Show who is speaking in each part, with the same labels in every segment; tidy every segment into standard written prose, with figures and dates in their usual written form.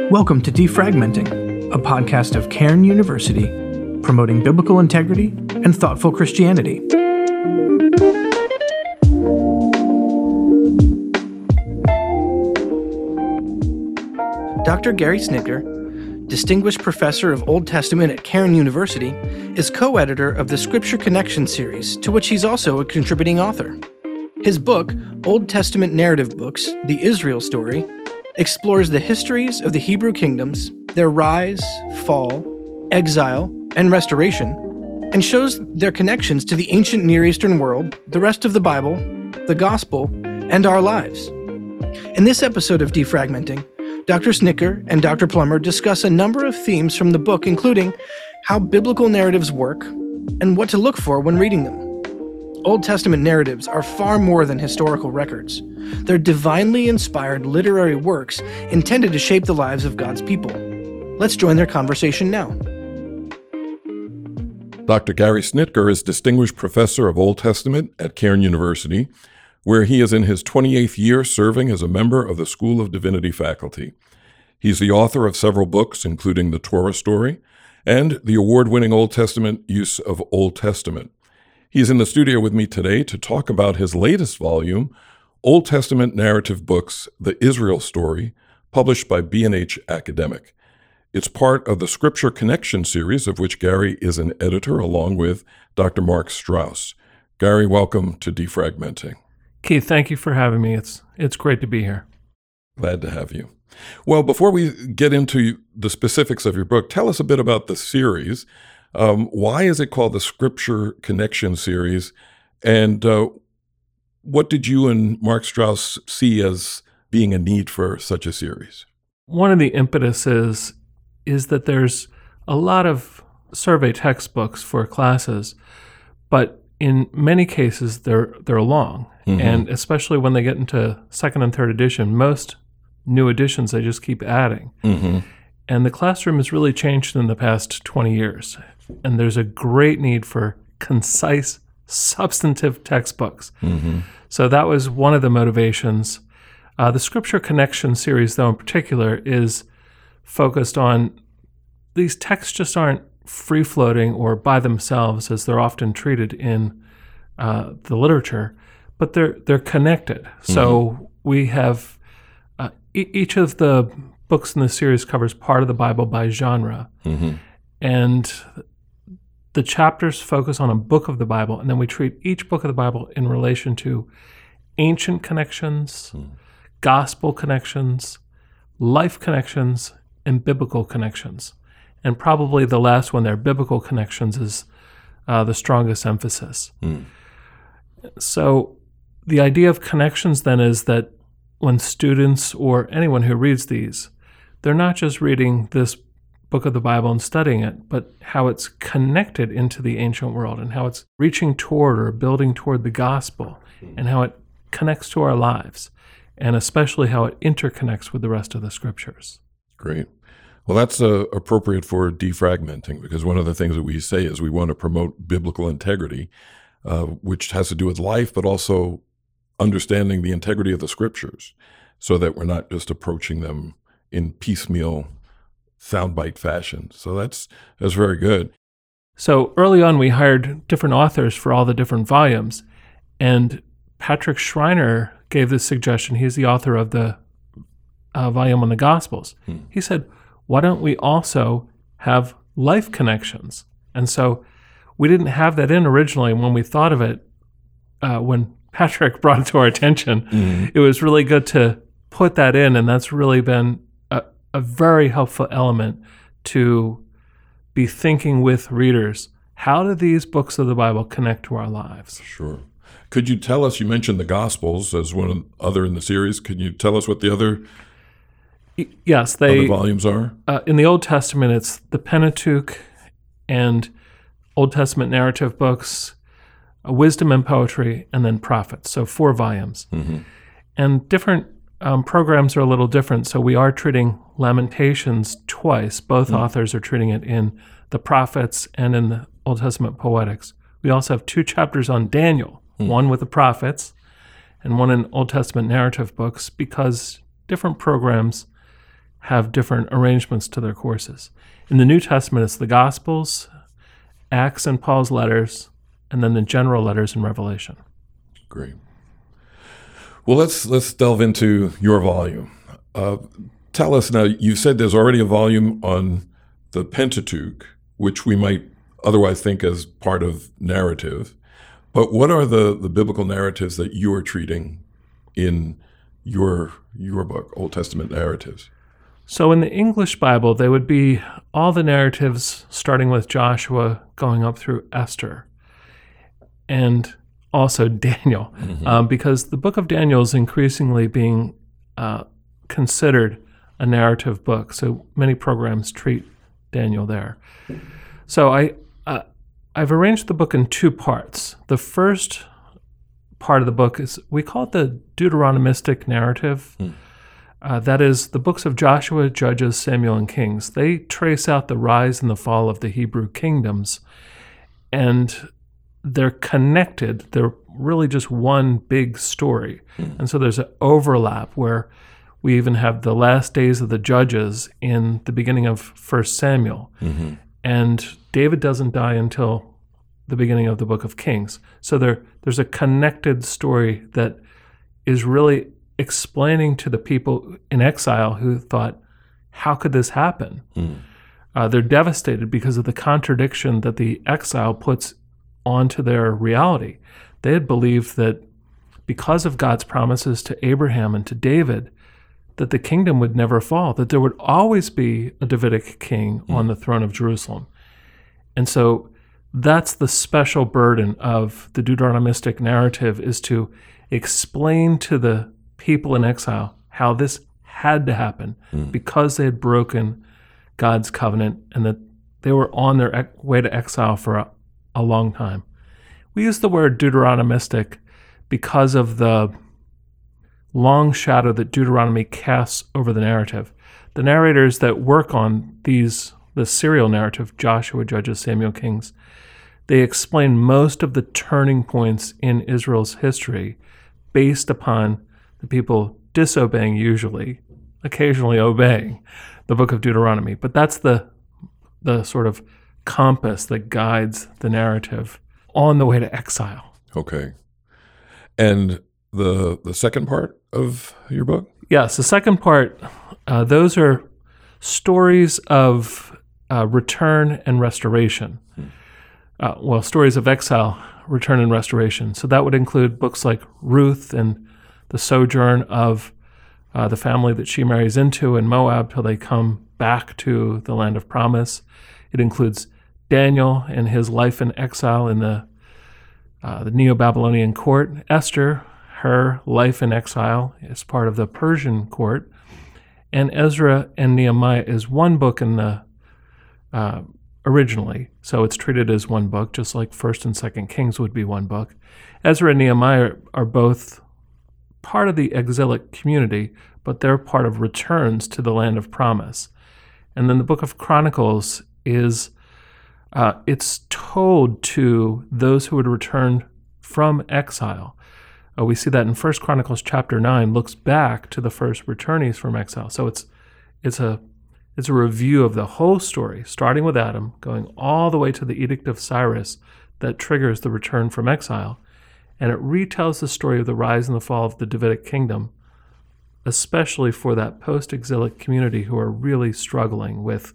Speaker 1: Welcome to Defragmenting, a podcast of Cairn University, promoting biblical integrity and thoughtful Christianity. Dr. Gary Snitker, Distinguished Professor of Old Testament at Cairn University, is co-editor of the Scripture Connection series, to which he's also a contributing author. His book, Old Testament Narrative Books, The Israel Story, explores the histories of the Hebrew kingdoms, their rise, fall, exile, and restoration, and shows their connections to the ancient Near Eastern world, the rest of the Bible, the Gospel, and our lives. In this episode of Defragmenting, Dr. Snitker and Dr. Plummer discuss a number of themes from the book, including how biblical narratives work and what to look for when reading them. Old Testament narratives are far more than historical records. They're divinely inspired literary works intended to shape the lives of God's people. Let's join their conversation now.
Speaker 2: Dr. Gary Snitker is Distinguished Professor of Old Testament at Cairn University, where he is in his 28th year serving as a member of the School of Divinity faculty. He's the author of several books, including The Torah Story and the award-winning Old Testament use of Old Testament. He's in the studio with me today to talk about his latest volume, Old Testament Narrative Books, The Israel Story, published by B&H Academic. It's part of the Scripture Connection series, of which Gary is an editor, along with Dr. Mark Strauss. Gary, welcome to Defragmenting.
Speaker 3: Keith, thank you for having me. It's great to be here.
Speaker 2: Glad to have you. Well, before we get into the specifics of your book, tell us a bit about the series. Why is it called the Scripture Connection series? And what did you and Mark Strauss see as being a need for such a series?
Speaker 3: One of the impetuses is that there's a lot of survey textbooks for classes, but in many cases they're long. Mm-hmm. And especially when they get into second and third edition, most new editions they just keep adding. Mm-hmm. And the classroom has really changed in the past 20 years. And there's a great need for concise, substantive textbooks. Mm-hmm. So that was one of the motivations. The Scripture Connection series, though, in particular, is focused on these texts just aren't free-floating or by themselves as they're often treated in the literature, but they're connected. Mm-hmm. So we have each of the books in the series covers part of the Bible by genre. Mm-hmm. And the chapters focus on a book of the Bible, and then we treat each book of the Bible in relation to ancient connections, gospel connections, life connections, and biblical connections. And probably the last one there, biblical connections, is the strongest emphasis. So the idea of connections then is that when students or anyone who reads these, they're not just reading this book of the Bible and studying it, but how it's connected into the ancient world and how it's reaching toward or building toward the gospel and how it connects to our lives, and especially how it interconnects with the rest of the scriptures.
Speaker 2: Great. Well, that's appropriate for defragmenting, because one of the things that we say is we want to promote biblical integrity, which has to do with life, but also understanding the integrity of the scriptures so that we're not just approaching them in piecemeal soundbite fashion. So that's very good.
Speaker 3: So early on, we hired different authors for all the different volumes, and Patrick Schreiner gave this suggestion. He's the author of the volume on the Gospels. He said, why don't we also have life connections? And so we didn't have that in originally. When we thought of it, when Patrick brought it to our attention, it was really good to put that in, and that's really been a very helpful element to be thinking with readers. How do these books of the Bible connect to our lives?
Speaker 2: Sure. Could you tell us, you mentioned the Gospels as one other in the series. Could you tell us what the other other volumes are?
Speaker 3: In the Old Testament, it's the Pentateuch and Old Testament narrative books, wisdom and poetry, and then prophets. So 4 volumes. Mm-hmm. And different programs are a little different. So we are treating Lamentations twice. Both authors are treating it in the prophets and in the Old Testament poetics. We also have 2 chapters on Daniel, one with the prophets and one in Old Testament narrative books, because different programs have different arrangements to their courses. In the New Testament, it's the Gospels, Acts and Paul's letters, and then the general letters in Revelation.
Speaker 2: Great. Well, let's delve into your volume. Tell us now, you said there's already a volume on the Pentateuch, which we might otherwise think as part of narrative. But what are the biblical narratives that you are treating in your book, Old Testament narratives?
Speaker 3: So in the English Bible, they would be all the narratives starting with Joshua going up through Esther and also Daniel, because the book of Daniel is increasingly being considered a narrative book. So many programs treat Daniel there. So I've arranged the book in two parts. The first part of the book is, we call it the Deuteronomistic narrative. That is the books of Joshua, Judges, Samuel, and Kings. They trace out the rise and the fall of the Hebrew kingdoms, and they're connected. They're really just one big story. And so there's an overlap where we even have the last days of the Judges in the beginning of 1 Samuel. And David doesn't die until the beginning of the book of Kings. So there's a connected story that is really explaining to the people in exile who thought, how could this happen? They're devastated because of the contradiction that the exile puts onto their reality. They had believed that because of God's promises to Abraham and to David, that the kingdom would never fall, that there would always be a Davidic king on the throne of Jerusalem. And so that's the special burden of the Deuteronomistic narrative, is to explain to the people in exile how this had to happen because they had broken God's covenant and that they were on their way to exile for a long time. We use the word Deuteronomistic because of the long shadow that Deuteronomy casts over the narrative. The narrators that work on the serial narrative, Joshua, Judges, Samuel, Kings, they explain most of the turning points in Israel's history based upon the people disobeying, usually, occasionally obeying the book of Deuteronomy. But that's the sort of compass that guides the narrative on the way to exile.
Speaker 2: Okay. And the second part of your book?
Speaker 3: Yes, the second part, those are stories of return and restoration. Stories of exile, return and restoration. So that would include books like Ruth and the sojourn of the family that she marries into in Moab till they come back to the land of promise. It includes Daniel and his life in exile in the Neo-Babylonian court. Esther, her life in exile as part of the Persian court. And Ezra and Nehemiah is one book in the originally. So it's treated as one book, just like 1st and 2nd Kings would be one book. Ezra and Nehemiah are both part of the exilic community, but they're part of returns to the land of promise. And then the book of Chronicles is, it's told to those who had returned from exile. We see that in 1 Chronicles chapter 9, looks back to the first returnees from exile. So it's a review of the whole story, starting with Adam, going all the way to the Edict of Cyrus that triggers the return from exile. And it retells the story of the rise and the fall of the Davidic kingdom, especially for that post-exilic community who are really struggling with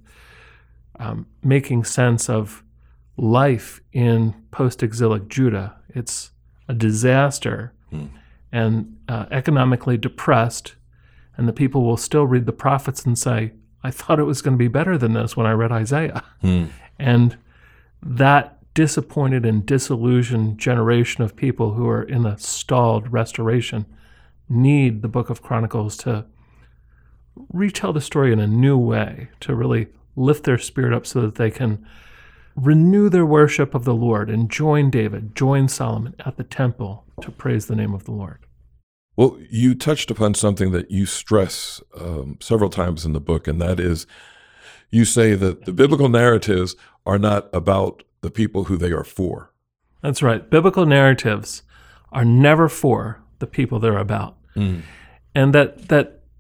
Speaker 3: making sense of life in post-exilic Judah. It's a disaster and economically depressed, and the people will still read the prophets and say, I thought it was going to be better than this when I read Isaiah. And that disappointed and disillusioned generation of people who are in a stalled restoration need the book of Chronicles to retell the story in a new way, to really lift their spirit up so that they can renew their worship of the Lord and join David, join Solomon at the temple to praise the name of the Lord.
Speaker 2: Well, you touched upon something that you stress several times in the book, and that is you say that the biblical narratives are not about the people who they are for.
Speaker 3: That's right. Biblical narratives are never for the people they're about. And that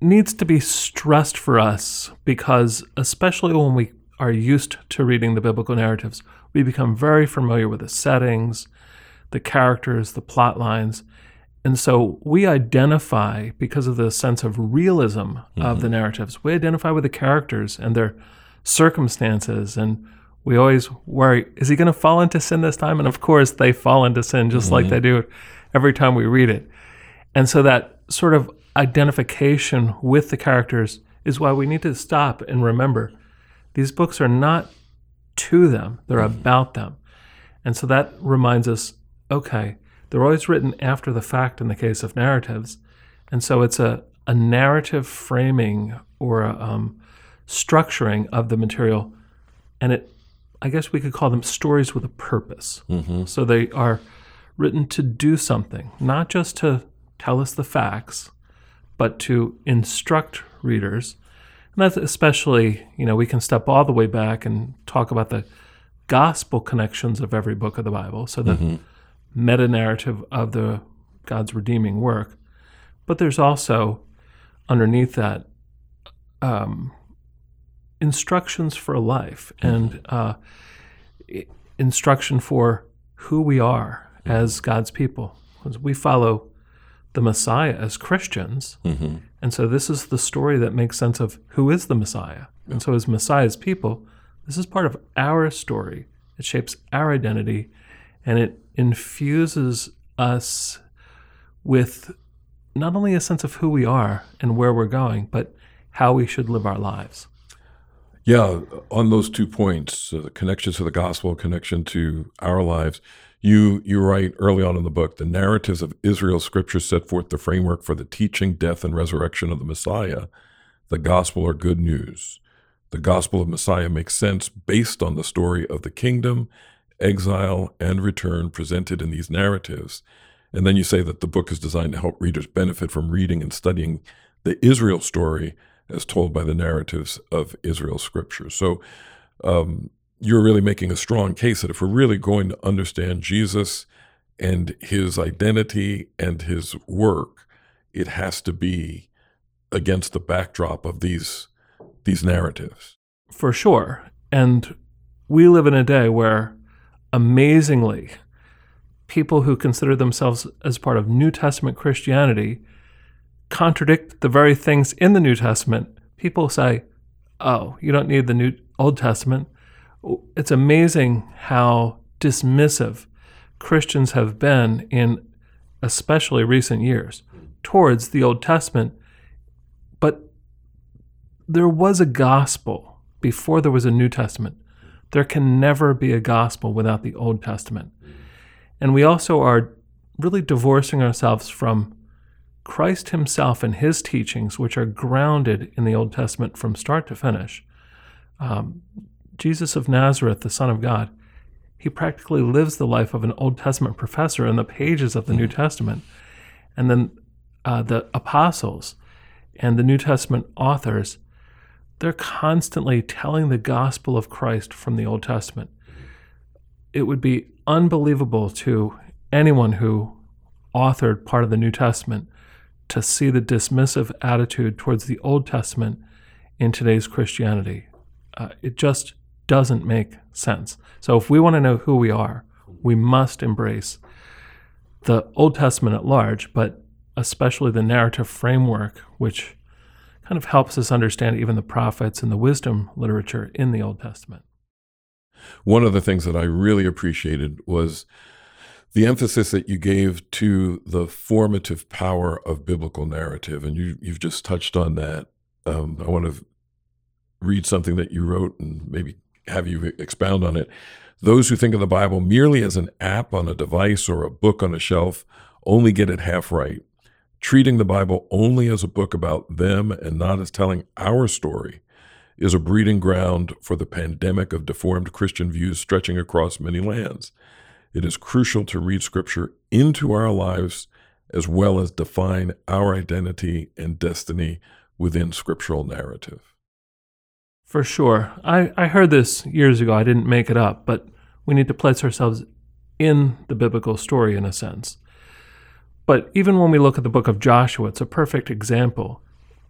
Speaker 3: needs to be stressed for us because, especially when we are used to reading the biblical narratives, we become very familiar with the settings, the characters, the plot lines. And so we identify, because of the sense of realism of the narratives, we identify with the characters and their circumstances. And we always worry, is he going to fall into sin this time? And of course, they fall into sin just like they do every time we read it. And so that sort of identification with the characters is why we need to stop and remember these books are not to them, they're about them. And so that reminds us, okay, they're always written after the fact in the case of narratives. And so it's a narrative framing or a structuring of the material. And I guess we could call them stories with a purpose. So they are written to do something, not just to tell us the facts, but to instruct readers. And that's especially, we can step all the way back and talk about the gospel connections of every book of the Bible. So the meta-narrative of God's redeeming work. But there's also, underneath that, instructions for life and instruction for who we are as God's people. Because we follow the Messiah as Christians, and so this is the story that makes sense of who is the Messiah. And so as Messiah's people, this is part of our story. It shapes our identity, and it infuses us with not only a sense of who we are and where we're going, but how we should live our lives.
Speaker 2: Yeah, on those 2 points, the connection to the gospel, connection to our lives, you write early on in the book, the narratives of Israel's scriptures set forth the framework for the teaching, death, and resurrection of the Messiah. The gospel are good news. The gospel of Messiah makes sense based on the story of the kingdom, exile, and return presented in these narratives. And then you say that the book is designed to help readers benefit from reading and studying the Israel story as told by the narratives of Israel's scriptures. So you're really making a strong case that if we're really going to understand Jesus and his identity and his work, it has to be against the backdrop of these narratives.
Speaker 3: For sure. And we live in a day where, amazingly, people who consider themselves as part of New Testament Christianity contradict the very things in the New Testament. People say, oh, you don't need the Old Testament. It's amazing how dismissive Christians have been in especially recent years towards the Old Testament. But there was a gospel before there was a New Testament. There can never be a gospel without the Old Testament. And we also are really divorcing ourselves from Christ himself and his teachings, which are grounded in the Old Testament from start to finish. Jesus of Nazareth, the Son of God, he practically lives the life of an Old Testament professor in the pages of the New Testament. And then the apostles and the New Testament authors, they're constantly telling the gospel of Christ from the Old Testament. It would be unbelievable to anyone who authored part of the New Testament to see the dismissive attitude towards the Old Testament in today's Christianity. It just doesn't make sense. So if we want to know who we are, we must embrace the Old Testament at large, but especially the narrative framework, which kind of helps us understand even the prophets and the wisdom literature in the Old Testament.
Speaker 2: One of the things that I really appreciated was the emphasis that you gave to the formative power of biblical narrative, and you've just touched on that. I want to read something that you wrote and maybe have you expound on it. Those who think of the Bible merely as an app on a device or a book on a shelf only get it half right. Treating the Bible only as a book about them and not as telling our story is a breeding ground for the pandemic of deformed Christian views stretching across many lands. It is crucial to read Scripture into our lives as well as define our identity and destiny within scriptural narrative.
Speaker 3: For sure. I heard this years ago. I didn't make it up, but we need to place ourselves in the biblical story in a sense. But even when we look at the book of Joshua, it's a perfect example.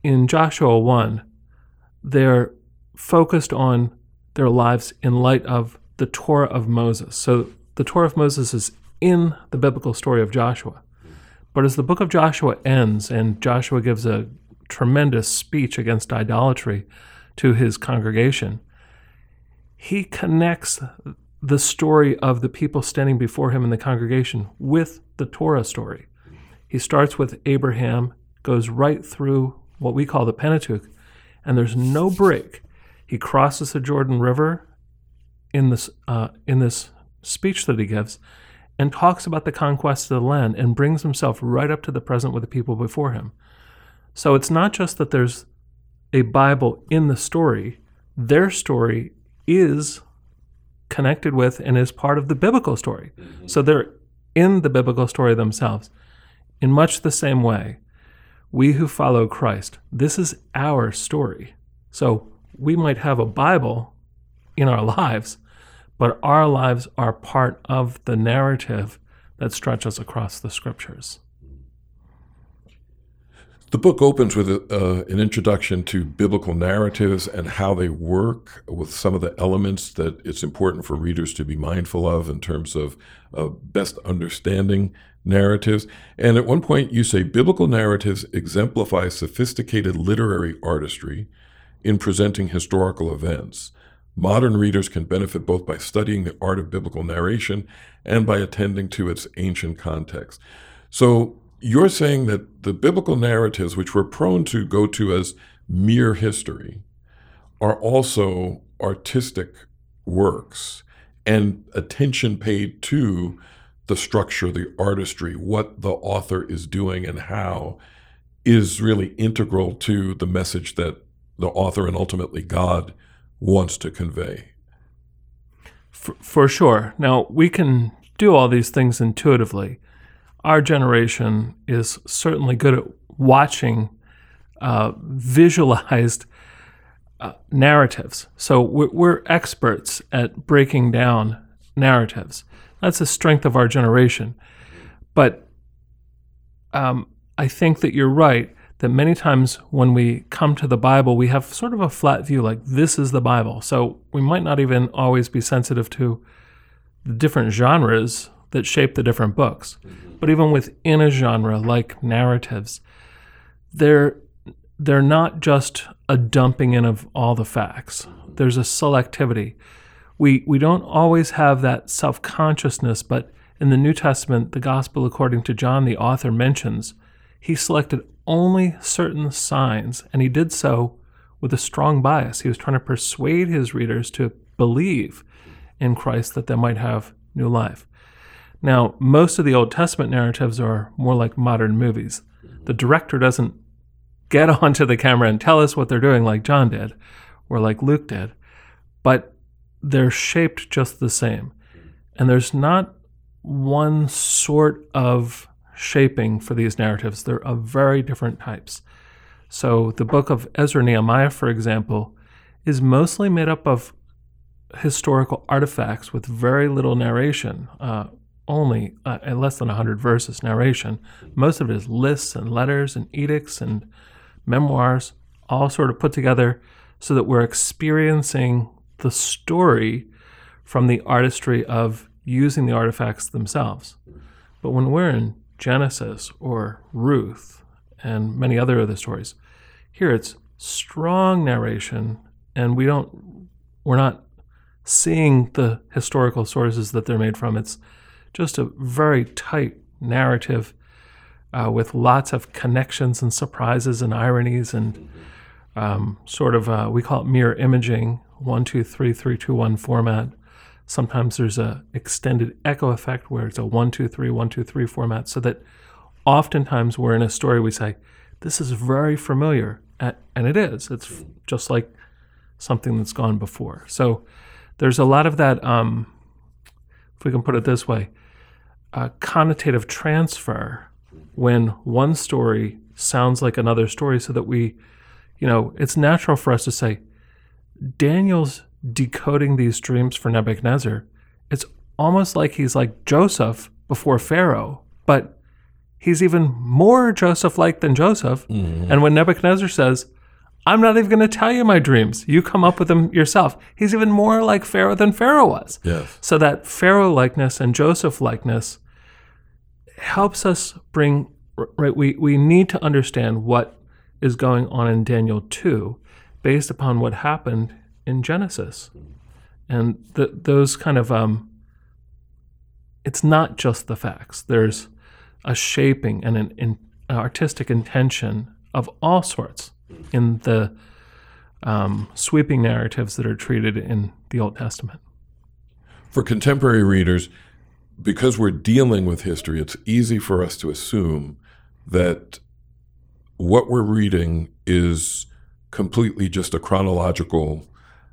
Speaker 3: in Joshua 1, they're focused on their lives in light of the Torah of Moses. So the Torah of Moses is in the biblical story of Joshua. But as the book of Joshua ends, and Joshua gives a tremendous speech against idolatry to his congregation, he connects the story of the people standing before him in the congregation with the Torah story. He starts with Abraham, goes right through what we call the Pentateuch, and there's no break. He crosses the Jordan River in this speech that he gives, and talks about the conquest of the land and brings himself right up to the present with the people before him. So it's not just that there's a Bible in the story. Their story is connected with and is part of the biblical story. So they're in the biblical story themselves. In much the same way, we who follow Christ, this is our story. So we might have a Bible in our lives, but our lives are part of the narrative that stretches across the scriptures.
Speaker 2: The book opens with an introduction to biblical narratives and how they work, with some of the elements that it's important for readers to be mindful of in terms of best understanding narratives. And at one point you say, biblical narratives exemplify sophisticated literary artistry in presenting historical events. Modern readers can benefit both by studying the art of biblical narration and by attending to its ancient context. So you're saying that the biblical narratives, which we're prone to go to as mere history, are also artistic works, and attention paid to the structure, the artistry, what the author is doing and how, is really integral to the message that the author and ultimately God wants to convey.
Speaker 3: For sure. Now, we can do all these things intuitively. Our generation is certainly good at watching visualized narratives. So we're experts at breaking down narratives. That's a strength of our generation. But I think that you're right, that many times when we come to the Bible, we have sort of a flat view, like this is the Bible. So we might not even always be sensitive to the different genres that shape the different books. But even within a genre like narratives, they're not just a dumping in of all the facts. There's a selectivity. We don't always have that self-consciousness, but in the New Testament, the Gospel according to John, the author mentions, he selected only certain signs, and he did so with a strong bias. He was trying to persuade his readers to believe in Christ that they might have new life. Now, most of the Old Testament narratives are more like modern movies. The director doesn't get onto the camera and tell us what they're doing like John did or like Luke did, but they're shaped just the same. And there's not one sort of shaping for these narratives. They're of very different types. So the book of Ezra and Nehemiah, for example, is mostly made up of historical artifacts with very little narration, only less than 100 verses narration. Most of it is lists and letters and edicts and memoirs, all sort of put together so that we're experiencing the story from the artistry of using the artifacts themselves. But when we're in Genesis or Ruth and many other of the stories, here it's strong narration, and we're not seeing the historical sources that they're made from. It's just a very tight narrative with lots of connections and surprises and ironies and we call it mirror imaging, 1, 2, 3, 3, 2, 1 format. Sometimes there's a extended echo effect where it's a 1, 2, 3, 1, 2, 3 format, so that oftentimes we're in a story we say, this is very familiar, and it is. It's just like something that's gone before. So there's a lot of that, if we can put it this way, connotative transfer when one story sounds like another story, so that we, it's natural for us to say, Daniel's decoding these dreams for Nebuchadnezzar. It's almost like he's like Joseph before Pharaoh, but he's even more Joseph-like than Joseph. And when Nebuchadnezzar says, I'm not even going to tell you my dreams, you come up with them yourself, he's even more like Pharaoh than Pharaoh was.
Speaker 2: Yes.
Speaker 3: So that Pharaoh-likeness and Joseph-likeness helps us bring, right, we need to understand what is going on in Daniel 2 based upon what happened in Genesis. And those kind of, it's not just the facts. There's a shaping and an artistic intention of all sorts in the sweeping narratives that are treated in the Old Testament.
Speaker 2: For contemporary readers, because we're dealing with history, it's easy for us to assume that what we're reading is completely just a chronological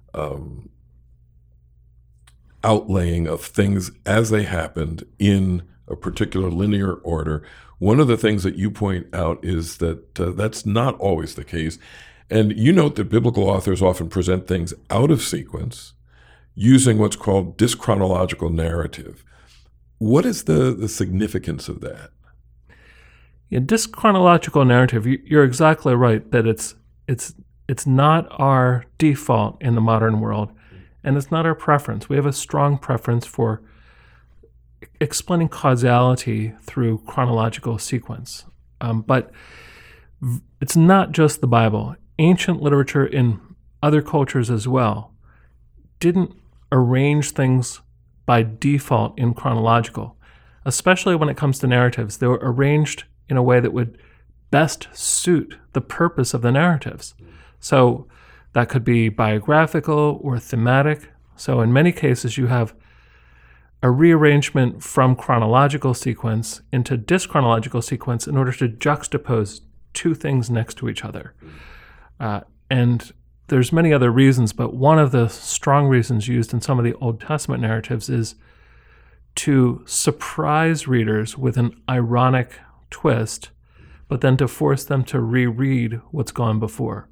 Speaker 2: outlaying of things as they happened in a particular linear order. One of the things that you point out is that that's not always the case. And you note that biblical authors often present things out of sequence using what's called dyschronological narrative. What is the significance of that?
Speaker 3: Yeah, dyschronological narrative, you're exactly right that it's not our default in the modern world, and it's not our preference. We have a strong preference for explaining causality through chronological sequence. But it's not just the Bible. Ancient literature in other cultures as well didn't arrange things by default in chronological, especially when it comes to narratives. They were arranged in a way that would best suit the purpose of the narratives. So that could be biographical or thematic. So in many cases, you have a rearrangement from chronological sequence into dyschronological sequence in order to juxtapose two things next to each other. And there's many other reasons, but one of the strong reasons used in some of the Old Testament narratives is to surprise readers with an ironic twist, but then to force them to reread what's gone before.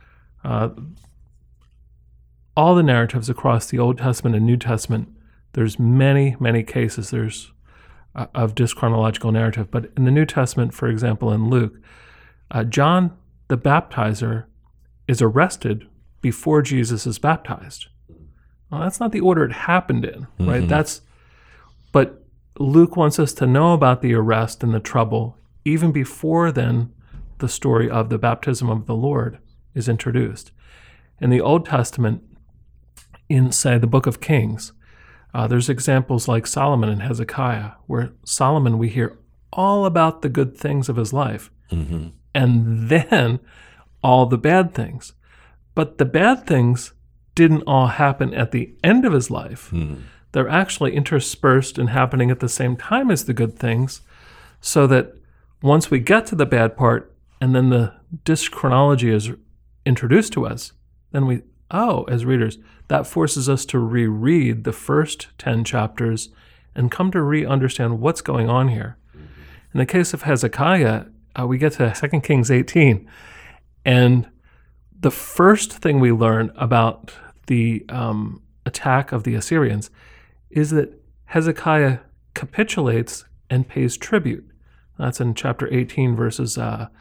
Speaker 3: All the narratives across the Old Testament and New Testament, there's many, many cases of dyschronological narrative. But in the New Testament, for example, in Luke, John the Baptizer is arrested before Jesus is baptized. Well, that's not the order it happened in, right?
Speaker 2: Mm-hmm.
Speaker 3: But Luke wants us to know about the arrest and the trouble even before then the story of the baptism of the Lord is introduced. In the Old Testament, in, say, the Book of Kings, there's examples like Solomon and Hezekiah, where Solomon, we hear all about the good things of his life, and then all the bad things. But the bad things didn't all happen at the end of his life. They're actually interspersed and happening at the same time as the good things, so that once we get to the bad part and then the dyschronology is introduced to us, then as readers, that forces us to reread the first 10 chapters and come to re-understand what's going on here. In the case of Hezekiah, we get to 2 Kings 18, and the first thing we learn about the attack of the Assyrians is that Hezekiah capitulates and pays tribute. That's in chapter 18, verses,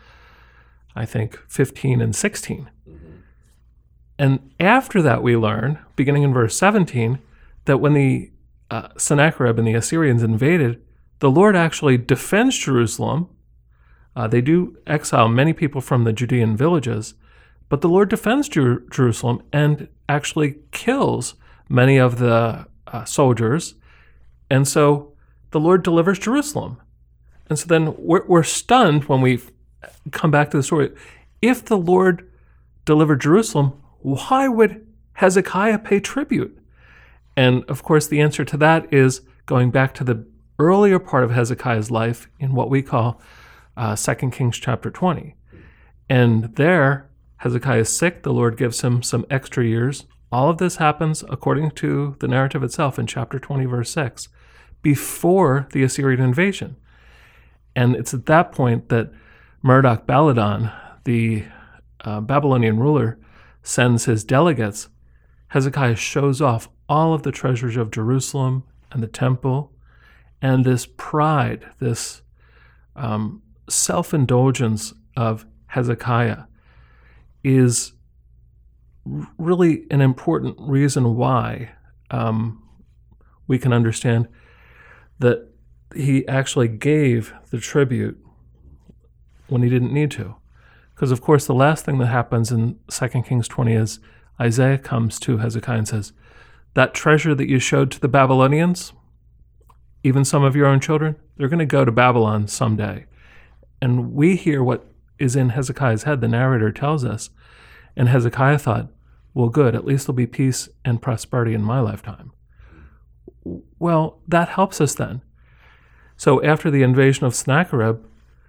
Speaker 3: 15 and 16. And after that, we learn, beginning in verse 17, that when the Sennacherib and the Assyrians invaded, the Lord actually defends Jerusalem. They do exile many people from the Judean villages, but the Lord defends Jerusalem and actually kills many of the soldiers. And so the Lord delivers Jerusalem. And so then we're stunned when we come back to the story. If the Lord delivered Jerusalem, why would Hezekiah pay tribute? And of course, the answer to that is going back to the earlier part of Hezekiah's life in what we call 2 Kings chapter 20. And there, Hezekiah is sick. The Lord gives him some extra years. All of this happens according to the narrative itself in chapter 20, verse 6, before the Assyrian invasion. And it's at that point that Merodach-Baladan, the Babylonian ruler, sends his delegates. Hezekiah shows off all of the treasures of Jerusalem and the temple, and this pride, this self-indulgence of Hezekiah is really an important reason why we can understand that he actually gave the tribute when he didn't need to. Because, of course, the last thing that happens in 2 Kings 20 is Isaiah comes to Hezekiah and says, that treasure that you showed to the Babylonians, even some of your own children, they're going to go to Babylon someday. And we hear what is in Hezekiah's head, the narrator tells us. And Hezekiah thought, well, good, at least there'll be peace and prosperity in my lifetime. Well, that helps us then. So after the invasion of Sennacherib,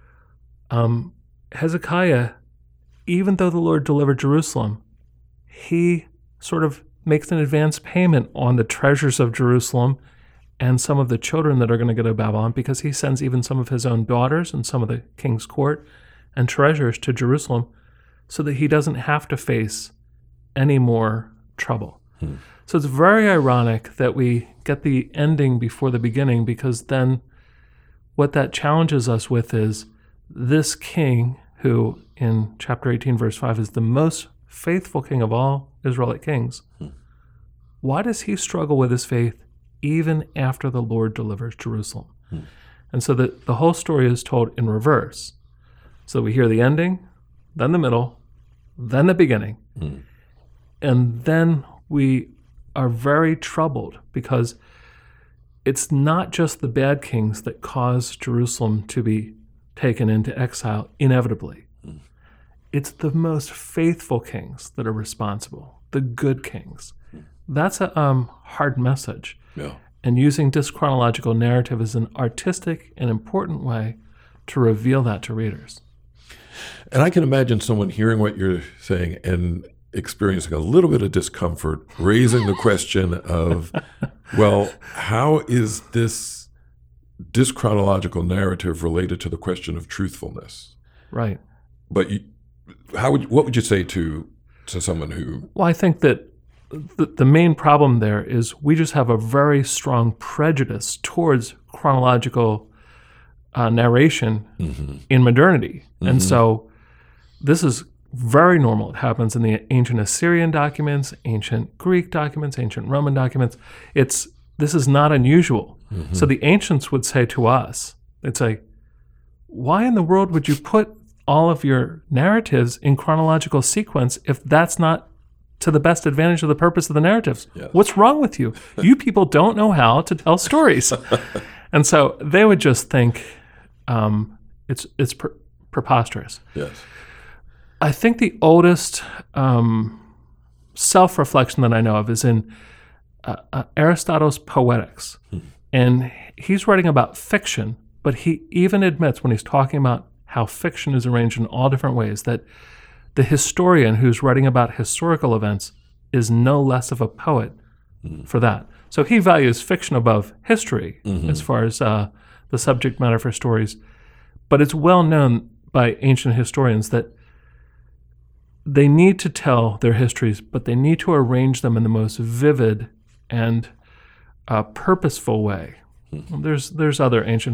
Speaker 3: Hezekiah, even though the Lord delivered Jerusalem, he sort of makes an advance payment on the treasures of Jerusalem and some of the children that are going to go to Babylon, because he sends even some of his own daughters and some of the king's court and treasures to Jerusalem so that he doesn't have to face any more trouble. So it's very ironic that we get the ending before the beginning, because then what that challenges us with is this king, who in chapter 18, verse 5, is the most faithful king of all Israelite kings. Why does he struggle with his faith even after the Lord delivers Jerusalem? And so the whole story is told in reverse. So we hear the ending, then the middle, then the beginning. And then we are very troubled, because it's not just the bad kings that cause Jerusalem to be taken into exile inevitably. It's the most faithful kings that are responsible, the good kings. That's a hard message.
Speaker 2: Yeah.
Speaker 3: And using dischronological narrative is an artistic and important way to reveal that to readers.
Speaker 2: And I can imagine someone hearing what you're saying and experiencing a little bit of discomfort, raising the question of, well, how is this dischronological narrative related to the question of truthfulness?
Speaker 3: Right.
Speaker 2: But what would you say to someone who...
Speaker 3: Well, I think that the main problem there is we just have a very strong prejudice towards chronological narration in modernity. And so this is very normal. It happens in the ancient Assyrian documents, ancient Greek documents, ancient Roman documents. This is not unusual. So the ancients would say to us, they'd say, why in the world would you put all of your narratives in chronological sequence if that's not to the best advantage of the purpose of the narratives?
Speaker 2: Yes.
Speaker 3: What's wrong with you? You people don't know how to tell stories. And so they would just think it's preposterous.
Speaker 2: Yes.
Speaker 3: I think the oldest self-reflection that I know of is in Aristotle's Poetics. And he's writing about fiction, but he even admits, when he's talking about how fiction is arranged in all different ways, that the historian who's writing about historical events is no less of a poet for that. So he values fiction above history as far as the subject matter for stories. But it's well known by ancient historians that they need to tell their histories, but they need to arrange them in the most vivid and purposeful way. There's other ancient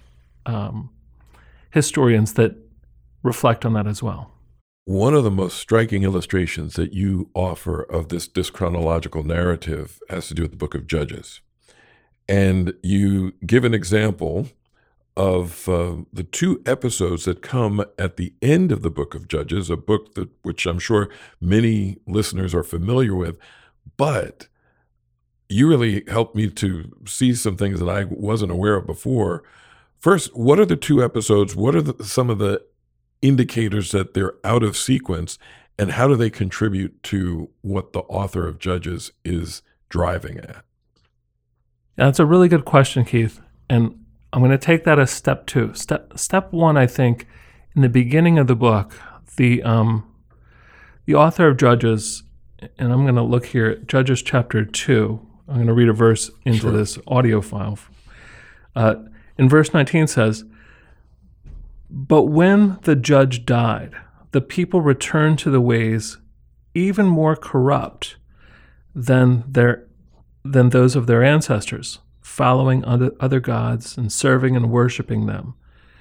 Speaker 3: historians that reflect on that as well.
Speaker 2: One of the most striking illustrations that you offer of this dischronological narrative has to do with the book of Judges. And you give an example of the two episodes that come at the end of the book of Judges, a book which I'm sure many listeners are familiar with, but you really helped me to see some things that I wasn't aware of before. First, what are the two episodes? What are some of the indicators that they're out of sequence, and how do they contribute to what the author of Judges is driving at?
Speaker 3: Yeah, that's a really good question, Keith. And I'm going to take that as step two. Step one, I think, in the beginning of the book, the author of Judges, and I'm going to look here at Judges chapter 2. I'm going to read a verse into this audio file. In verse 19 says, "But when the judge died, the people returned to the ways even more corrupt than those of their ancestors, following other gods and serving and worshiping them.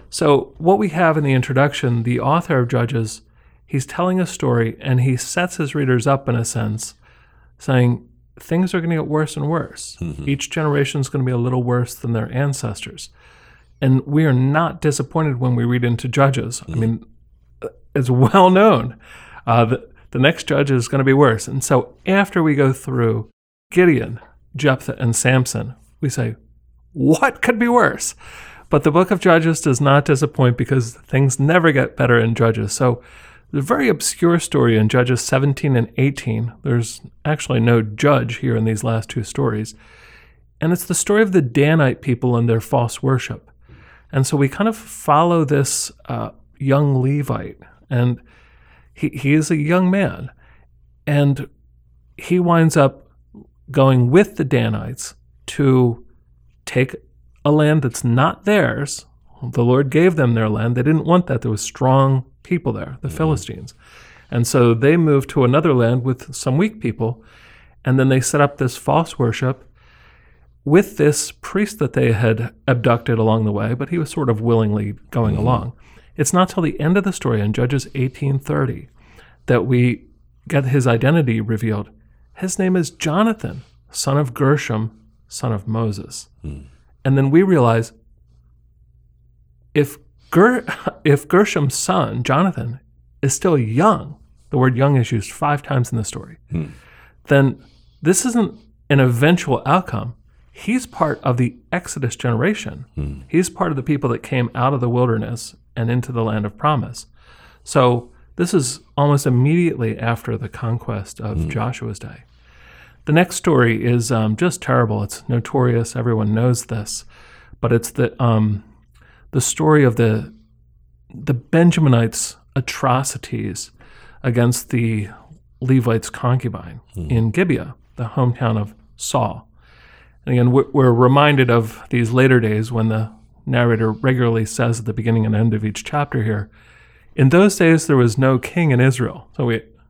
Speaker 3: So what we have in the introduction, the author of Judges, he's telling a story and he sets his readers up in a sense, saying things are going to get worse and worse. Each generation is going to be a little worse than their ancestors. And we are not disappointed when we read into Judges. I mean, it's well known that the next judge is going to be worse. And so after we go through Gideon, Jephthah, and Samson, we say, what could be worse? But the book of Judges does not disappoint because things never get better in Judges. So the very obscure story in Judges 17 and 18, there's actually no judge here in these last two stories. And it's the story of the Danite people and their false worship. And so we kind of follow this young Levite, and he is a young man, and he winds up going with the Danites to take a land that's not theirs. The Lord gave them their land. They didn't want that. There was strong people there, the Philistines. And so they moved to another land with some weak people, and then they set up this false worship with this priest that they had abducted along the way, but he was sort of willingly going along. It's not till the end of the story in Judges 18:30 that we get his identity revealed. His name is Jonathan, son of Gershom, son of Moses. And then we realize if Gershom's son, Jonathan, is still young, the word young is used 5 times in the story, then this isn't an eventual outcome. He's part of the Exodus generation. He's part of the people that came out of the wilderness and into the land of promise. So this is almost immediately after the conquest of Joshua's day. The next story is just terrible. It's notorious. Everyone knows this. But it's the story of the Benjaminites' atrocities against the Levite's concubine in Gibeah, the hometown of Saul. And again, we're reminded of these later days when the narrator regularly says at the beginning and end of each chapter here, in those days there was no king in Israel. So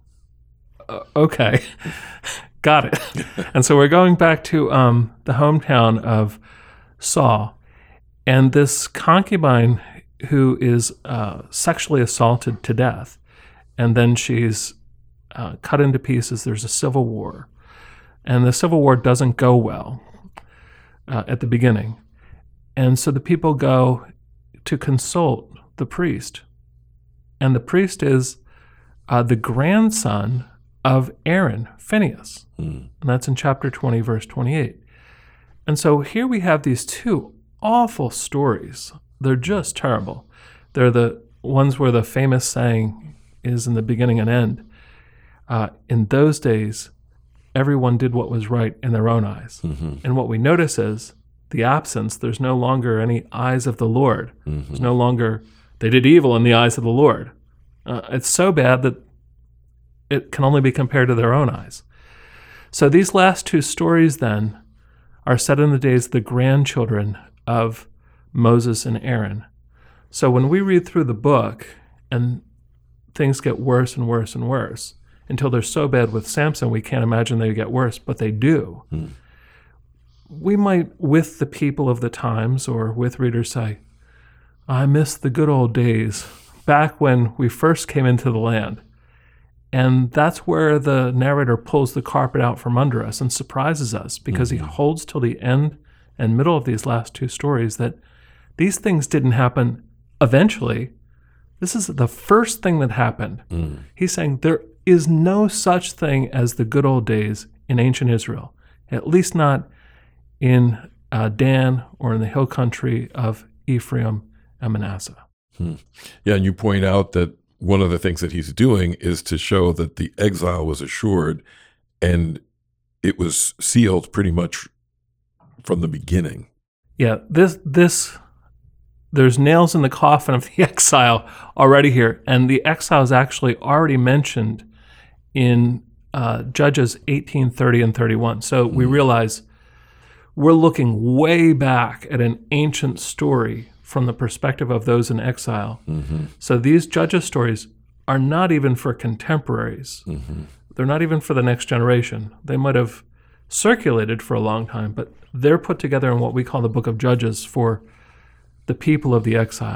Speaker 3: okay, got it. And so we're going back to the hometown of Saul. And this concubine who is sexually assaulted to death, and then she's cut into pieces. There's a civil war. And the civil war doesn't go well at the beginning. And so the people go to consult the priest. And the priest is the grandson of Aaron, Phinehas. And that's in chapter 20, verse 28. And so here we have these two awful stories. They're just terrible. They're the ones where the famous saying is in the beginning and end. In those days, everyone did what was right in their own eyes. And what we notice is the absence. There's no longer any eyes of the Lord. There's no longer, they did evil in the eyes of the Lord. It's so bad that it can only be compared to their own eyes. So these last two stories then are set in the days of the grandchildren of Moses and Aaron. So when we read through the book and things get worse and worse and worse, until they're so bad with Samson, we can't imagine they get worse, but they do. We might, with the people of the times or with readers, say, I miss the good old days, back when we first came into the land. And that's where the narrator pulls the carpet out from under us and surprises us, because he holds till the end and middle of these last two stories that these things didn't happen eventually. This is the first thing that happened. He's saying there is no such thing as the good old days in ancient Israel, at least not in Dan or in the hill country of Ephraim and Manasseh.
Speaker 2: Yeah, and you point out that one of the things that he's doing is to show that the exile was assured and it was sealed pretty much from the beginning.
Speaker 3: Yeah, this there's nails in the coffin of the exile already here, and the exile is actually already mentioned in Judges 18, 30, and 31. So we realize we're looking way back at an ancient story from the perspective of those in exile. So these Judges stories are not even for contemporaries. They're not even for the next generation. They might have circulated for a long time, but they're put together in what we call the book of Judges for the people of the exile.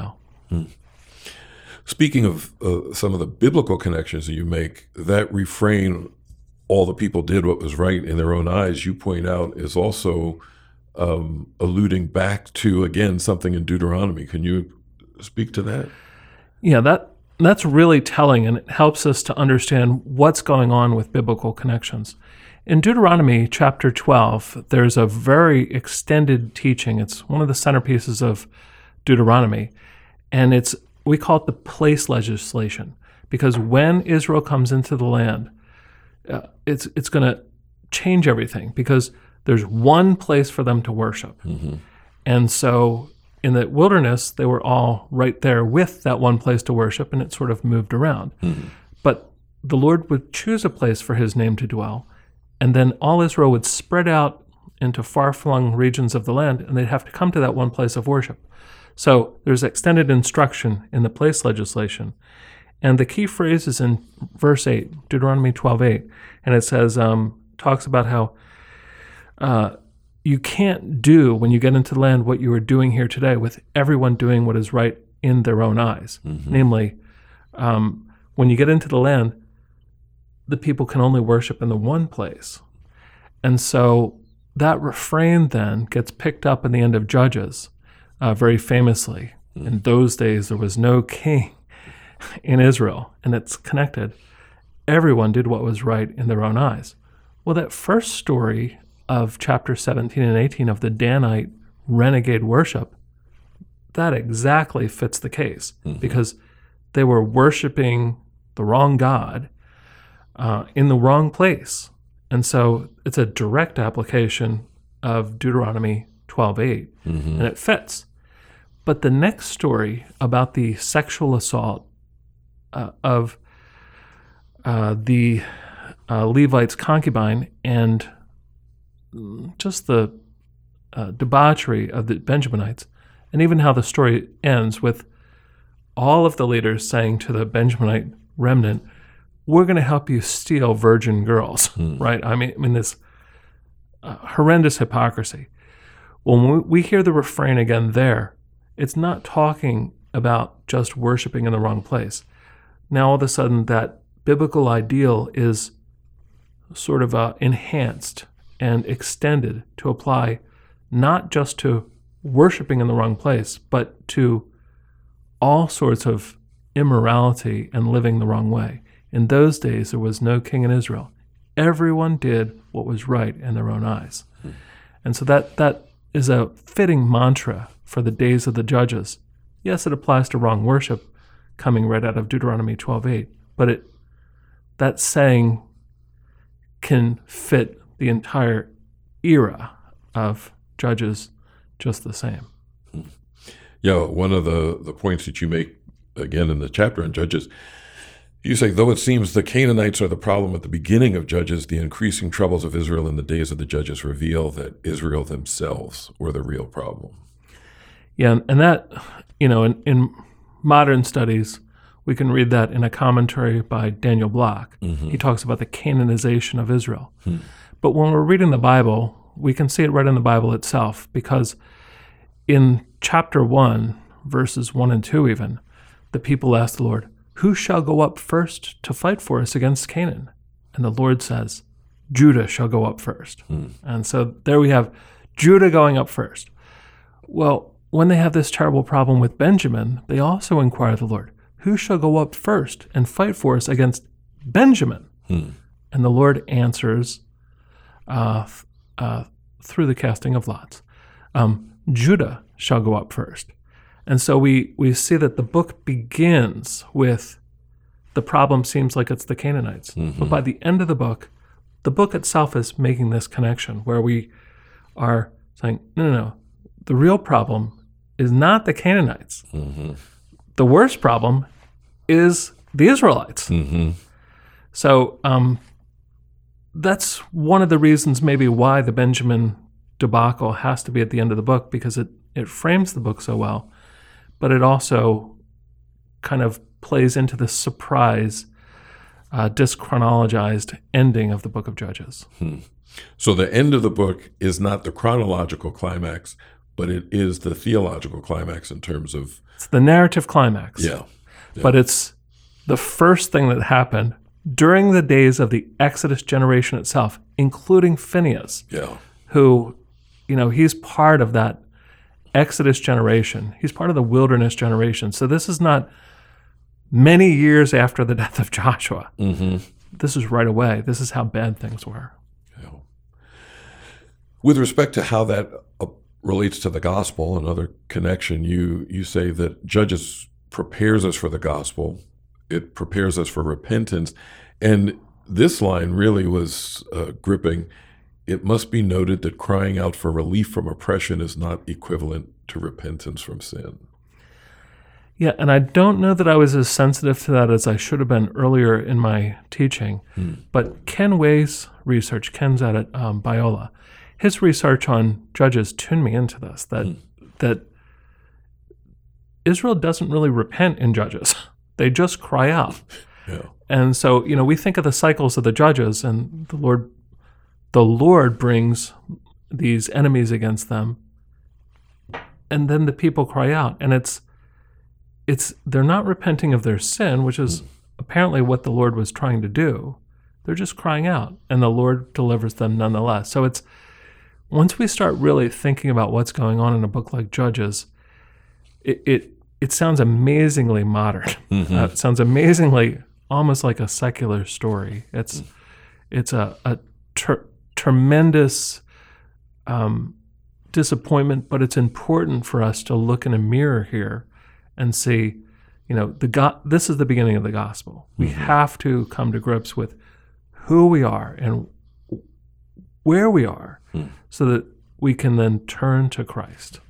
Speaker 2: Speaking of some of the biblical connections that you make, that refrain, all the people did what was right in their own eyes, you point out, is also alluding back to, again, something in Deuteronomy. Can you speak to that?
Speaker 3: Yeah, that's really telling, and it helps us to understand what's going on with biblical connections. In Deuteronomy chapter 12, there's a very extended teaching. It's one of the centerpieces of Deuteronomy, and we call it the place legislation, because when Israel comes into the land, it's going to change everything, because there's one place for them to worship. Mm-hmm. And so in the wilderness, they were all right there with that one place to worship, and it sort of moved around. Mm-hmm. But the Lord would choose a place for his name to dwell, and then all Israel would spread out into far-flung regions of the land, and they'd have to come to that one place of worship. So there's extended instruction in the place legislation. And the key phrase is in verse 8, Deuteronomy 12:8, and it says, talks about how you can't do, when you get into the land, what you are doing here today with everyone doing what is right in their own eyes. Mm-hmm. Namely, when you get into the land, the people can only worship in the one place. And so that refrain then gets picked up in the end of Judges, very famously. Mm-hmm. In those days, there was no king in Israel, and it's connected. Everyone did what was right in their own eyes. Well, that first story of chapter 17 and 18 of the Danite renegade worship, that exactly fits the case, mm-hmm. because they were worshiping the wrong God in the wrong place. And so it's a direct application of Deuteronomy 12:8, mm-hmm. and it fits. But the next story about the sexual assault of the Levite's concubine, and just the debauchery of the Benjaminites, and even how the story ends with all of the leaders saying to the Benjaminite remnant, we're going to help you steal virgin girls, right? I mean this horrendous hypocrisy. When we hear the refrain again there, it's not talking about just worshiping in the wrong place. Now all of a sudden that biblical ideal is sort of enhanced and extended to apply not just to worshiping in the wrong place, but to all sorts of immorality and living the wrong way. In those days, there was no king in Israel. Everyone did what was right in their own eyes. And so that is a fitting mantra for the days of the judges. Yes, it applies to wrong worship, coming right out of Deuteronomy 12:8, but that saying can fit the entire era of judges just the same.
Speaker 2: Yeah, one of the points that you make, again, in the chapter on Judges, you say, though it seems the Canaanites are the problem at the beginning of Judges, the increasing troubles of Israel in the days of the Judges reveal that Israel themselves were the real problem.
Speaker 3: Yeah, and that, in modern studies, we can read that in a commentary by Daniel Block. Mm-hmm. He talks about the Canaanization of Israel. Mm-hmm. But when we're reading the Bible, we can see it right in the Bible itself, because in chapter 1, verses 1 and 2 even, the people ask the Lord, who shall go up first to fight for us against Canaan? And the Lord says, Judah shall go up first. And so there we have Judah going up first. Well, when they have this terrible problem with Benjamin, they also inquire the Lord, who shall go up first and fight for us against Benjamin? And the Lord answers through the casting of lots. Judah shall go up first. And so we see that the book begins with the problem seems like it's the Canaanites. Mm-hmm. But by the end of the book itself is making this connection where we are saying, no. The real problem is not the Canaanites. Mm-hmm. The worst problem is the Israelites. Mm-hmm. So that's one of the reasons maybe why the Benjamin debacle has to be at the end of the book, because it frames the book so well, but it also kind of plays into the surprise, dischronologized ending of the book of Judges.
Speaker 2: So the end of the book is not the chronological climax, but it is the theological climax in terms of...
Speaker 3: It's the narrative climax.
Speaker 2: Yeah.
Speaker 3: But it's the first thing that happened during the days of the Exodus generation itself, including Phineas, who, he's part of that Exodus generation. He's part of the wilderness generation. So this is not many years after the death of Joshua.
Speaker 2: Mm-hmm.
Speaker 3: This is right away. This is how bad things were.
Speaker 2: Yeah. With respect to how that relates to the gospel, another connection, you say that Judges prepares us for the gospel. It prepares us for repentance. And this line really was gripping. It must be noted that crying out for relief from oppression is not equivalent to repentance from sin.
Speaker 3: Yeah, and I don't know that I was as sensitive to that as I should have been earlier in my teaching. But Ken Way's research, Ken's out at Biola, his research on Judges tuned me into this, that Israel doesn't really repent in Judges. They just cry out.
Speaker 2: Yeah.
Speaker 3: And so, we think of the cycles of the Judges, and the Lord brings these enemies against them, and then the people cry out. And they're not repenting of their sin, which is apparently what the Lord was trying to do. They're just crying out, and the Lord delivers them nonetheless. So it's, once we start really thinking about what's going on in a book like Judges, it sounds amazingly modern.
Speaker 2: Mm-hmm.
Speaker 3: It sounds amazingly almost like a secular story. It's a tremendous disappointment, but it's important for us to look in a mirror here and see, this is the beginning of the gospel. We have to come to grips with who we are and where we are so that we can then turn to Christ.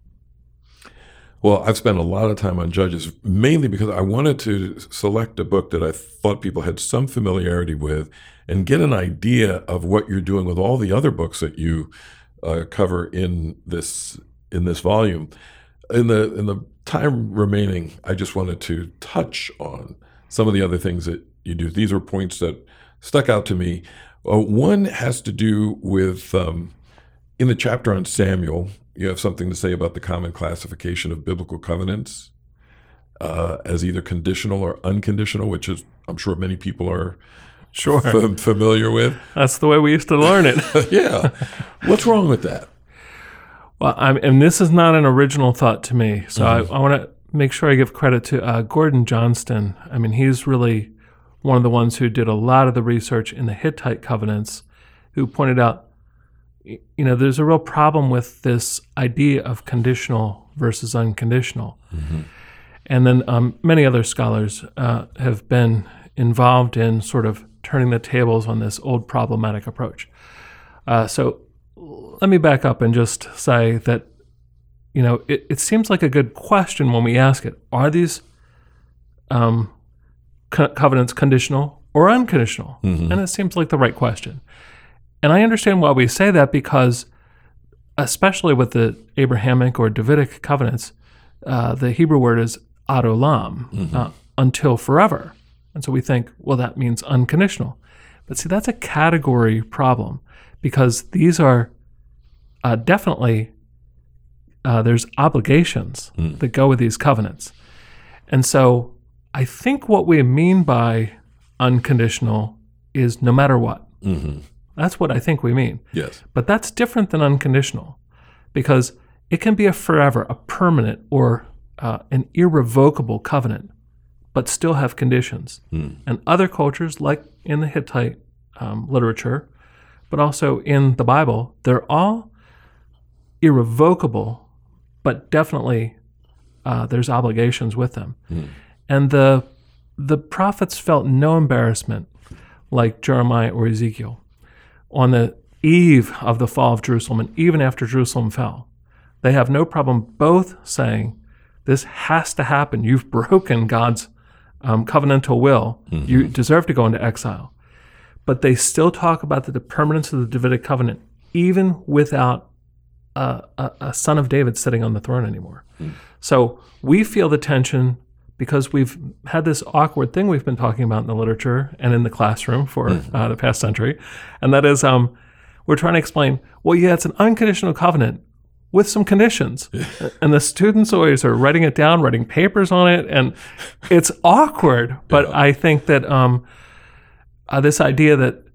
Speaker 2: Well, I've spent a lot of time on Judges, mainly because I wanted to select a book that I thought people had some familiarity with and get an idea of what you're doing with all the other books that you cover in this volume. In the time remaining, I just wanted to touch on some of the other things that you do. These are points that stuck out to me. One has to do with, in the chapter on Samuel, you have something to say about the common classification of biblical covenants as either conditional or unconditional, which is, I'm sure many people are familiar with.
Speaker 3: That's the way we used to learn it.
Speaker 2: Yeah. What's wrong with that?
Speaker 3: Well, and this is not an original thought to me, so I want to make sure I give credit to Gordon Johnston. I mean, he's really one of the ones who did a lot of the research in the Hittite covenants, who pointed out, there's a real problem with this idea of conditional versus unconditional. Mm-hmm. And then many other scholars have been involved in sort of turning the tables on this old problematic approach. So let me back up and just say that, it seems like a good question when we ask it. Are these covenants conditional or unconditional? Mm-hmm. And it seems like the right question. And I understand why we say that, because especially with the Abrahamic or Davidic covenants, the Hebrew word is ad olam, until forever. And so we think, well, that means unconditional. But see, that's a category problem, because these are definitely, there's obligations that go with these covenants. And so I think what we mean by unconditional is no matter what. Mm-hmm. That's what I think we mean.
Speaker 2: Yes.
Speaker 3: But that's different than unconditional, because it can be a forever, a permanent, or an irrevocable covenant, but still have conditions. And other cultures, like in the Hittite literature, but also in the Bible, they're all irrevocable, but definitely there's obligations with them. And the prophets felt no embarrassment, like Jeremiah or Ezekiel, on the eve of the fall of Jerusalem, and even after Jerusalem fell. They have no problem both saying, this has to happen. You've broken God's covenantal will. Mm-hmm. You deserve to go into exile. But they still talk about the permanence of the Davidic covenant, even without a son of David sitting on the throne anymore. So we feel the tension because we've had this awkward thing we've been talking about in the literature and in the classroom for the past century. And that is, we're trying to explain, well, yeah, it's an unconditional covenant, with some conditions. And the students always are writing it down, writing papers on it, and it's awkward. But I think that this idea that,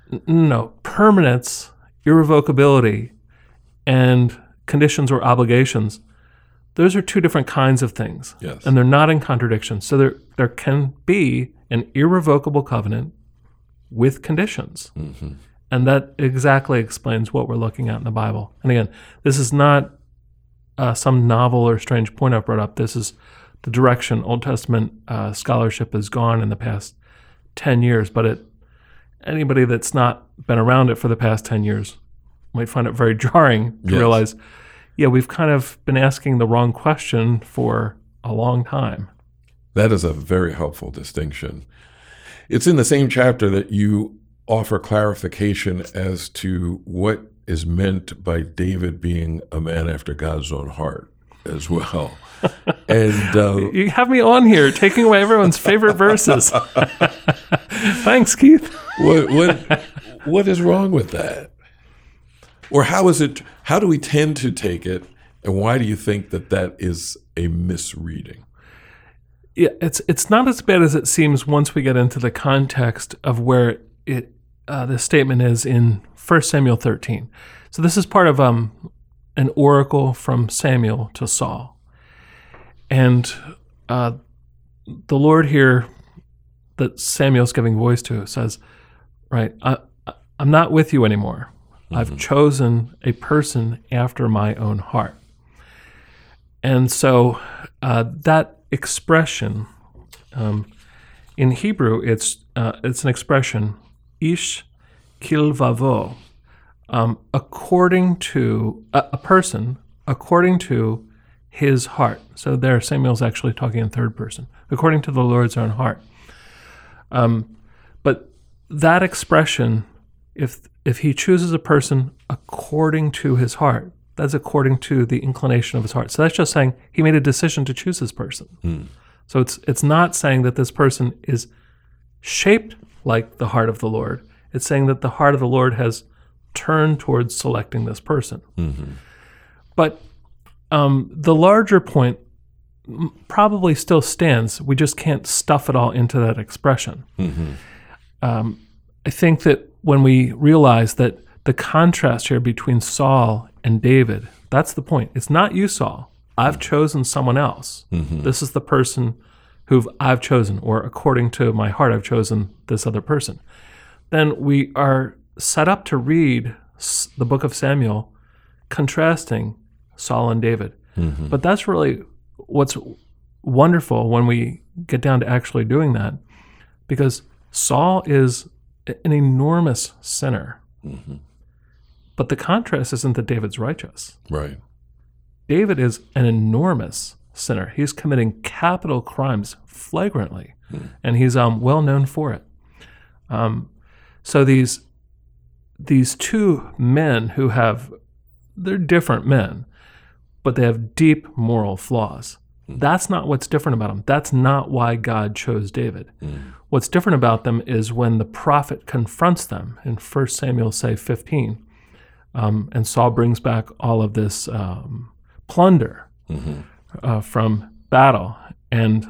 Speaker 3: permanence, irrevocability, and conditions or obligations, those are two different kinds of things.
Speaker 2: Yes.
Speaker 3: And they're not in contradiction. So there can be an irrevocable covenant with conditions.
Speaker 2: Mm-hmm.
Speaker 3: And that exactly explains what we're looking at in the Bible. And again, this is not some novel or strange point I've brought up. This is the direction Old Testament scholarship has gone in the past 10 years. But anybody that's not been around it for the past 10 years might find it very jarring to realize, we've kind of been asking the wrong question for a long time.
Speaker 2: That is a very helpful distinction. It's in the same chapter that you offer clarification as to what is meant by David being a man after God's own heart as well. And
Speaker 3: you have me on here taking away everyone's favorite verses. Thanks, Keith.
Speaker 2: What is wrong with that? Or how do we tend to take it, and why do you think that is a misreading?
Speaker 3: Yeah, it's not as bad as it seems once we get into the context of where the statement is in 1 Samuel 13. So this is part of an oracle from Samuel to Saul. And the Lord here that Samuel's giving voice to says, right, I'm not with you anymore. Mm-hmm. I've chosen a person after my own heart. And so that expression, in Hebrew, it's an expression, ish kilvavo, according to a person, according to his heart. So there, Samuel's actually talking in third person, according to the Lord's own heart. But that expression, if he chooses a person according to his heart, that's according to the inclination of his heart. So that's just saying he made a decision to choose this person. So it's not saying that this person is shaped like the heart of the Lord. It's saying that the heart of the Lord has turned towards selecting this person. Mm-hmm. But the larger point probably still stands. We just can't stuff it all into that expression. Mm-hmm. I think that when we realize that the contrast here between Saul and David, that's the point. It's not you, Saul. I've chosen someone else. Mm-hmm. This is the person who I've chosen, or according to my heart, I've chosen this other person. Then we are set up to read the book of Samuel contrasting Saul and David. Mm-hmm. But that's really what's wonderful when we get down to actually doing that, because Saul is an enormous sinner. Mm-hmm. But the contrast isn't that David's righteous.
Speaker 2: Right.
Speaker 3: David is an enormous sinner. He's committing capital crimes flagrantly, and he's well known for it. So these two men who they're different men, but they have deep moral flaws. That's not what's different about them. That's not why God chose David. What's different about them is when the prophet confronts them in 1 Samuel, say, 15, and Saul brings back all of this plunder from battle, and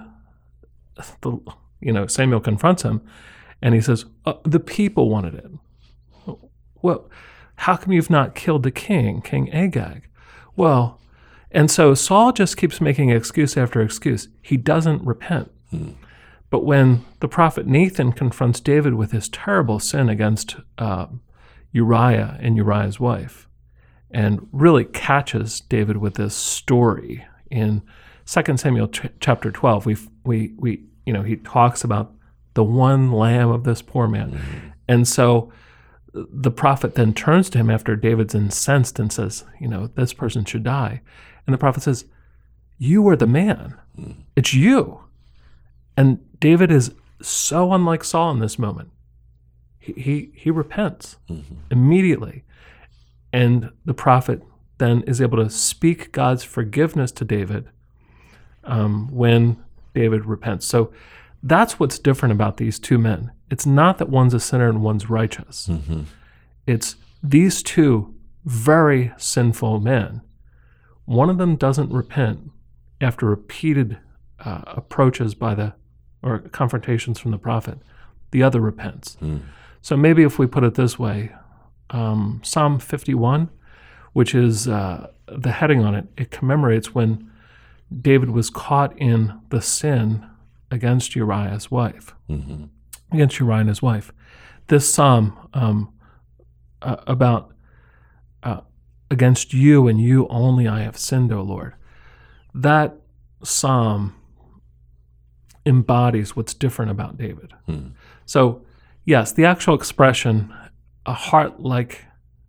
Speaker 3: Samuel confronts him, and he says, the people wanted it. Well, how come you've not killed the king, King Agag? Well, and so Saul just keeps making excuse after excuse. He doesn't repent. But when the prophet Nathan confronts David with his terrible sin against Uriah and Uriah's wife, and really catches David with this story in 2 Samuel chapter 12, he talks about the one lamb of this poor man. And so the prophet then turns to him after David's incensed and says, this person should die. And the prophet says, you are the man. It's you. And David is so unlike Saul in this moment. He repents immediately. And the prophet then is able to speak God's forgiveness to David when David repents. So that's what's different about these two men. It's not that one's a sinner and one's righteous. It's these two very sinful men one of them doesn't repent after repeated approaches or confrontations from the prophet. The other repents. So maybe if we put it this way, Psalm 51, which is the heading on it, it commemorates when David was caught in the sin against Uriah's wife, against Uriah and his wife. This psalm about against you and you only I have sinned, O Lord. That psalm embodies what's different about David. So, yes, the actual expression, a heart like,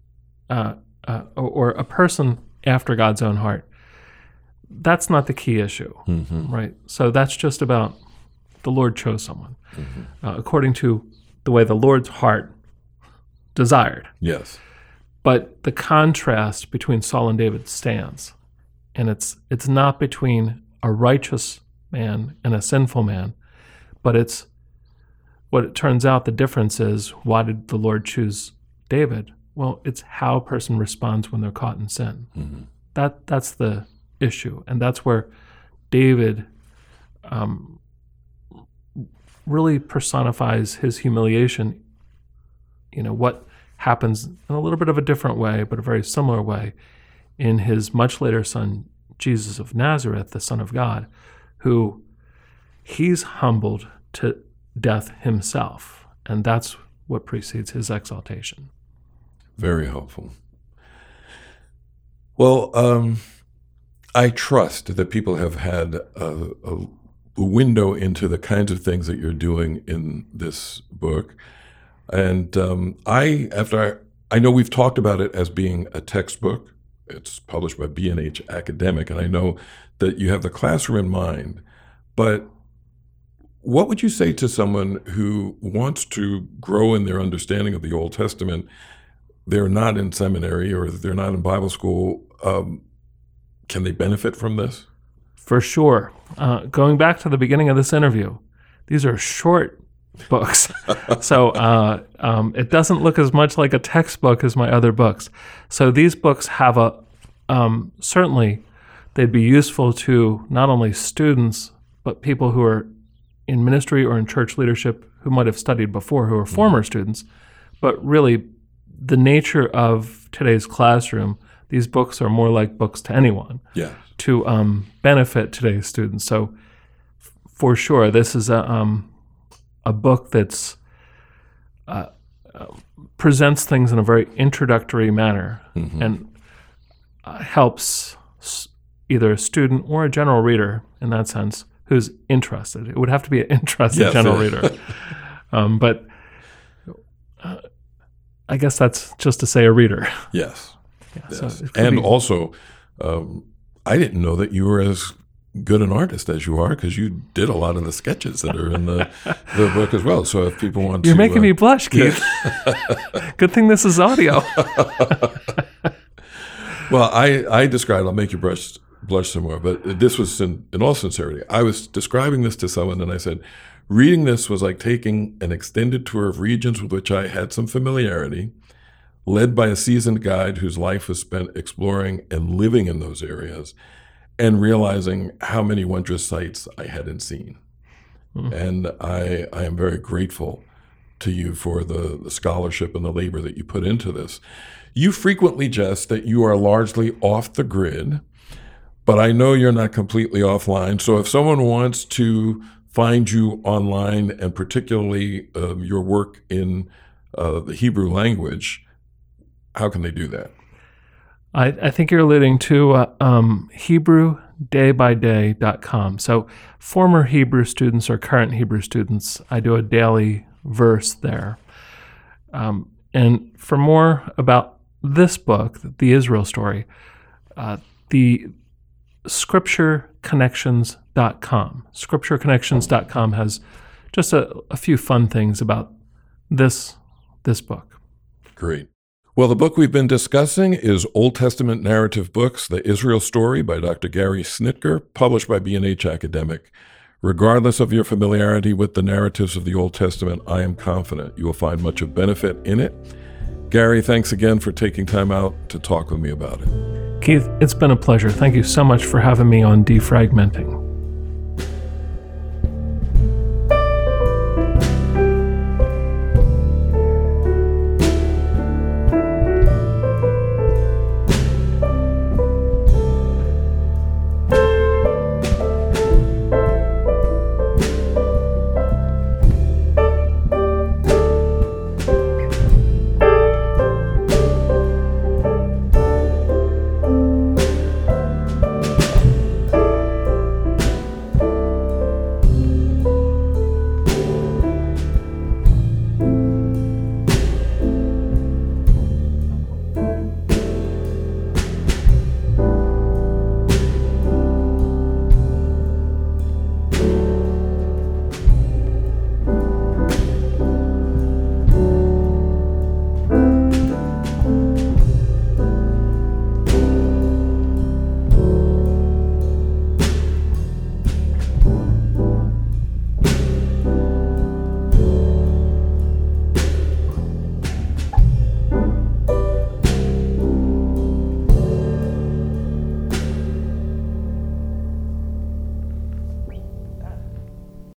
Speaker 3: or a person after God's own heart, that's not the key issue, right? So that's just about the Lord chose someone according to the way the Lord's heart desired.
Speaker 2: Yes.
Speaker 3: But the contrast between Saul and David stands, and it's not between a righteous man and a sinful man, but it's what it turns out the difference is, why did the Lord choose David? Well, it's how a person responds when they're caught in sin. That's the issue, and that's where David really personifies his humiliation. You know, what happens in a little bit of a different way, but a very similar way, in his much later son, Jesus of Nazareth, the Son of God, who he's humbled to death himself, and that's what precedes his exaltation.
Speaker 2: Very helpful. Well, I trust that people have had a window into the kinds of things that you're doing in this book. And I know we've talked about it as being a textbook. It's published by B&H Academic, and I know that you have the classroom in mind. But what would you say to someone who wants to grow in their understanding of the Old Testament? They're not in seminary or they're not in Bible school. Can they benefit from this?
Speaker 3: For sure. Going back to the beginning of this interview, these are short books. So it doesn't look as much like a textbook as my other books. So these books have certainly they'd be useful to not only students, but people who are in ministry or in church leadership who might have studied before, who are former students. But really, the nature of today's classroom, these books are more like books to anyone.
Speaker 2: Yeah.
Speaker 3: To benefit today's students. So for sure, this is a book that's presents things in a very introductory manner and helps either a student or a general reader, in that sense, who's interested. It would have to be an interested general reader. But I guess that's just to say a reader.
Speaker 2: Yes.
Speaker 3: Yeah,
Speaker 2: yes.
Speaker 3: So
Speaker 2: and also, I didn't know that you were as good an artist as you are, because you did a lot of the sketches that are in the book as well. So if people want
Speaker 3: You're making me blush, Keith. Good thing this is audio.
Speaker 2: Well, I described, I'll make you blush some more, but this was in all sincerity. I was describing this to someone and I said, reading this was like taking an extended tour of regions with which I had some familiarity, led by a seasoned guide whose life was spent exploring and living in those areas, and realizing how many wondrous sights I hadn't seen. And I am very grateful to you for the scholarship and the labor that you put into this. You frequently jest that you are largely off the grid, but I know you're not completely offline. So if someone wants to find you online, and particularly your work in the Hebrew language, how can they do that?
Speaker 3: I think you're alluding to HebrewDayByDay.com. So former Hebrew students or current Hebrew students, I do a daily verse there. And for more about this book, The Israel Story, the ScriptureConnections.com. ScriptureConnections.com has just a few fun things about this book.
Speaker 2: Great. Well, the book we've been discussing is Old Testament Narrative Books, The Israel Story by Dr. Gary Snitker, published by B&H Academic. Regardless of your familiarity with the narratives of the Old Testament, I am confident you will find much of benefit in it. Gary, thanks again for taking time out to talk with me about it.
Speaker 3: Keith, it's been a pleasure. Thank you so much for having me on Defragmenting.